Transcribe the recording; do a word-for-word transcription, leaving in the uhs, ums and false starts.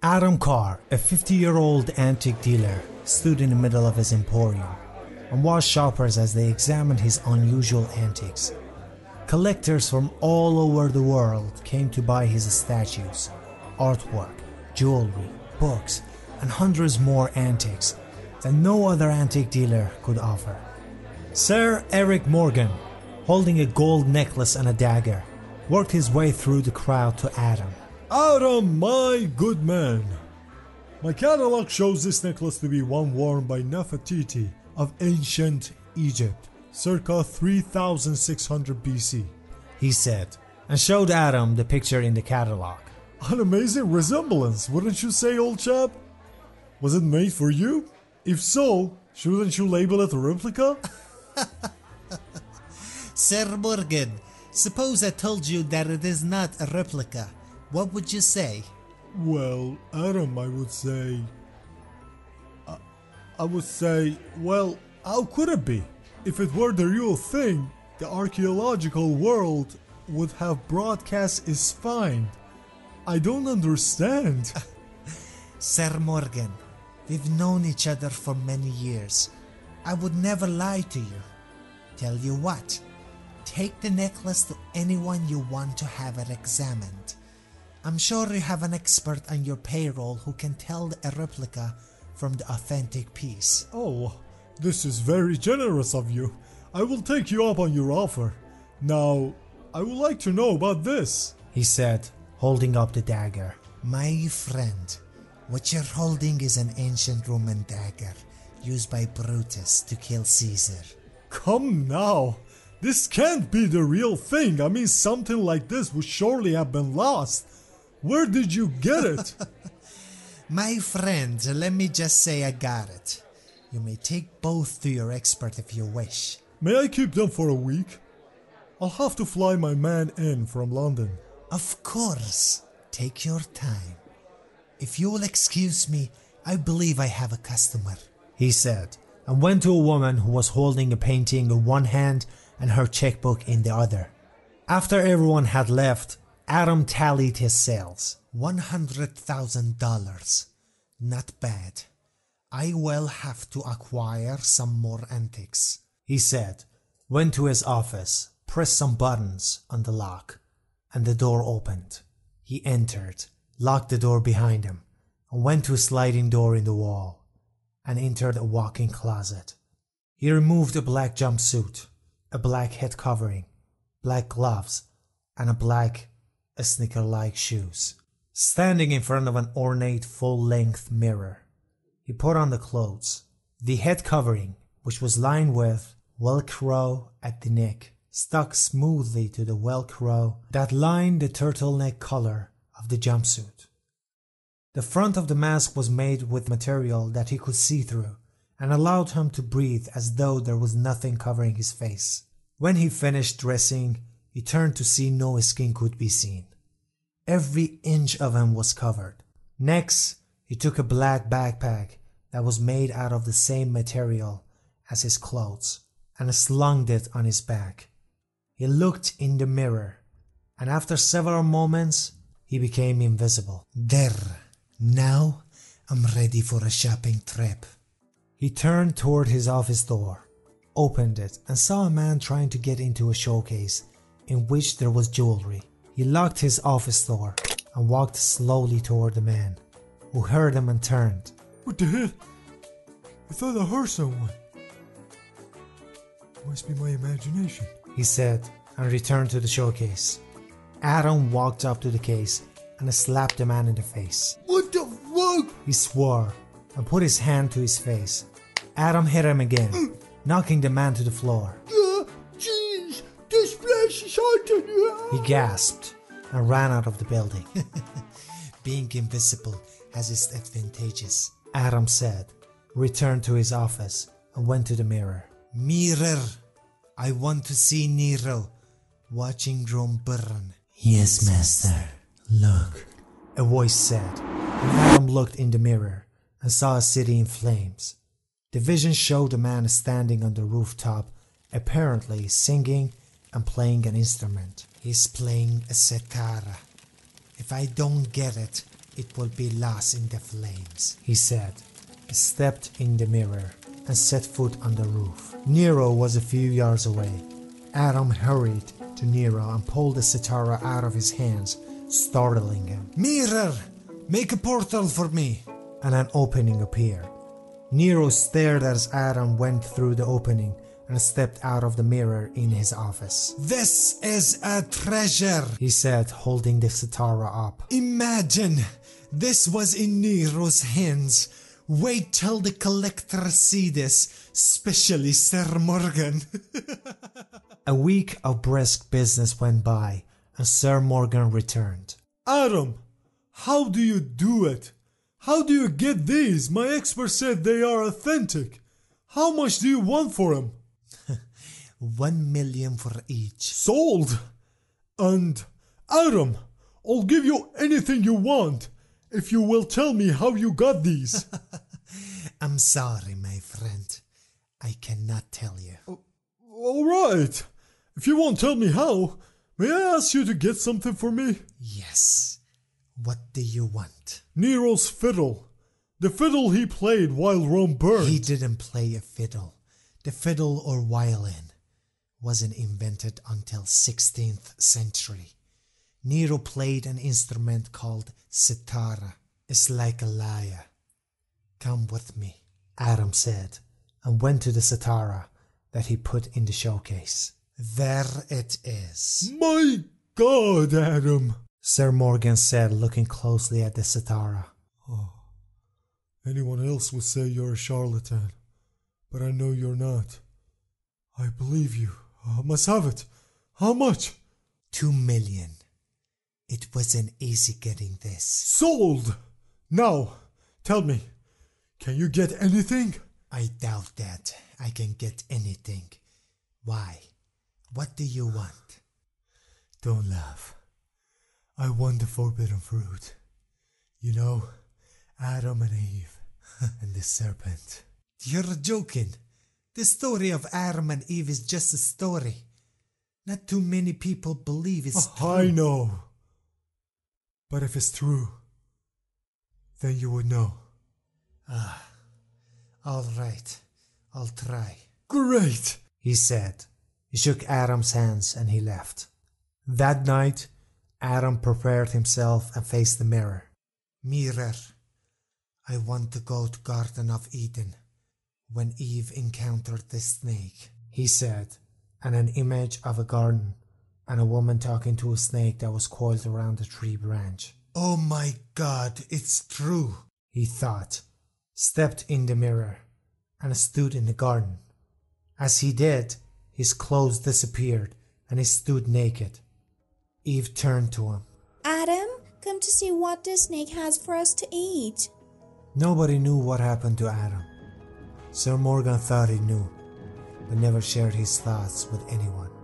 Adam Carr, a fifty-year-old antique dealer, stood in the middle of his emporium and watched shoppers as they examined his unusual antiques. Collectors from all over the world came to buy his statues, artwork, jewelry, books, and hundreds more antiques that no other antique dealer could offer. Sir Eric Morgan, holding a gold necklace and a dagger, worked his way through the crowd to Adam. Adam, my good man. My catalog shows this necklace to be one worn by Nefertiti of ancient Egypt, circa three thousand six hundred B C, he said, and showed Adam the picture in the catalog. An amazing resemblance, wouldn't you say, old chap? Was it made for you? If so, shouldn't you label it a replica? Sir Morgan, suppose I told you that it is not a replica. What would you say? Well, Adam, I would say... I, I would say, well, how could it be? If it were the real thing, the archaeological world would have broadcast its find. I don't understand. Sir Morgan, we've known each other for many years. I would never lie to you. Tell you what, take the necklace to anyone you want to have it examined. I'm sure you have an expert on your payroll who can tell a replica from the authentic piece. Oh, this is very generous of you. I will take you up on your offer. Now, I would like to know about this, he said, holding up the dagger. My friend, what you're holding is an ancient Roman dagger used by Brutus to kill Caesar. Come now, this can't be the real thing. I mean, something like this would surely have been lost. Where did you get it? My friend, let me just say I got it. You may take both to your expert if you wish. May I keep them for a week? I'll have to fly my man in from London. Of course. Take your time. If you will excuse me, I believe I have a customer, he said, and went to a woman who was holding a painting in one hand and her checkbook in the other. After everyone had left, Adam tallied his sales. One hundred thousand dollars. Not bad. I will have to acquire some more antiques, he said, went to his office, pressed some buttons on the lock, and the door opened. He entered, locked the door behind him, and went to a sliding door in the wall, and entered a walk-in closet. He removed a black jumpsuit, a black head covering, black gloves, and a black sneaker-like shoes. Standing in front of an ornate full-length mirror, he put on the clothes. The head covering, which was lined with Velcro at the neck, stuck smoothly to the Velcro that lined the turtleneck collar of the jumpsuit. The front of the mask was made with material that he could see through and allowed him to breathe as though there was nothing covering his face. When he finished dressing, he turned to see no skin could be seen. Every inch of him was covered. Next, he took a black backpack that was made out of the same material as his clothes and slung it on his back. He looked in the mirror, and after several moments, he became invisible. There, now I'm ready for a shopping trip. He turned toward his office door, opened it, and saw a man trying to get into a showcase in which there was jewelry. He locked his office door and walked slowly toward the man, who heard him and turned. What the hell? I thought I heard someone. Must be my imagination, he said, and returned to the showcase. Adam walked up to the case and slapped the man in the face. What the fuck? He swore and put his hand to his face. Adam hit him again, knocking the man to the floor. Jeez, this place is haunted. He gasped and ran out of the building. Being invisible has its advantages, Adam said, returned to his office and went to the mirror. Mirror, I want to see Nero watching Rome burn. Yes, master. Look, a voice said, and Adam looked in the mirror and saw a city in flames. The vision showed a man standing on the rooftop, apparently singing and playing an instrument. He's playing a sitar. If I don't get it, it will be lost in the flames, he said. He stepped in the mirror and set foot on the roof. Nero was a few yards away. Adam hurried to Nero and pulled the Sitara out of his hands, startling him. Mirror, make a portal for me. And an opening appeared. Nero stared as Adam went through the opening and stepped out of the mirror in his office. This is a treasure, he said, holding the Sitara up. Imagine this was in Nero's hands. Wait till the collector see this, especially Sir Morgan. A week of brisk business went by, and Sir Morgan returned. Adam, how do you do it? How do you get these? My expert said they are authentic. How much do you want for them? One million for each. Sold! And, Adam, I'll give you anything you want if you will tell me how you got these. I'm sorry, my friend. I cannot tell you. All right. If you won't tell me how, may I ask you to get something for me? Yes. What do you want? Nero's fiddle. The fiddle he played while Rome burned. He didn't play a fiddle. The fiddle or violin wasn't invented until sixteenth century. Nero played an instrument called Sitara. It's like a lyre. Come with me, Adam said, and went to the Sitara that he put in the showcase. There it is. My God, Adam, Sir Morgan said, looking closely at the Sitara. Oh, anyone else would say you're a charlatan, but I know you're not. I believe you. I must have it. How much? Two million. It wasn't easy getting this. Sold! Now, tell me, can you get anything? I doubt that I can get anything. Why? What do you want? Don't laugh. I want the forbidden fruit. You know, Adam and Eve and the serpent. You're joking. The story of Adam and Eve is just a story. Not too many people believe it's oh, true. I know. But if it's true, then you would know. Ah, all right. I'll try. Great, he said. He shook Adam's hands and he left. That night, Adam prepared himself and faced the mirror. Mirror, I want to go to Garden of Eden when Eve encountered the snake, he said, and an image of a garden and a woman talking to a snake that was coiled around a tree branch. Oh my God, it's true, he thought, stepped in the mirror, and stood in the garden. As he did, his clothes disappeared and he stood naked. Eve turned to him. Adam, come to see what the snake has for us to eat. Nobody knew what happened to Adam. Sir Morgan thought he knew, but never shared his thoughts with anyone.